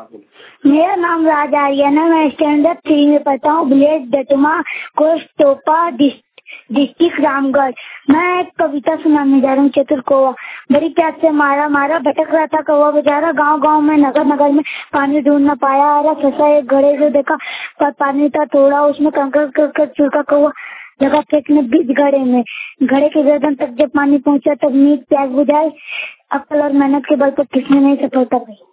मेरा नाम राज आर्यन है। मैं स्टैंडर्ड 3 में पढ़ता हूँ। विलेज दतमा, पोस्ट टोपा, डिस्ट्रिक्ट रामगढ़। मैं एक कविता सुनाने जा रहा हूँ। चतुर कौवा बड़ी प्यास से मारा मारा, भटक रहा था कौवा बेचारा, गांव गांव में नगर नगर में पानी ढूंढ न पाया। अरे फंसा एक घड़े से, देखा पर पानी था थोड़ा, उसमें कंकर कर चुका कौवा लगा फेंकने बीच घड़े में। घड़े के गर्दन तक जब पानी पहुंचा तब नींद प्यास बुझाई। अक्ल और मेहनत के बल पर किसने नहीं सफलता पाई।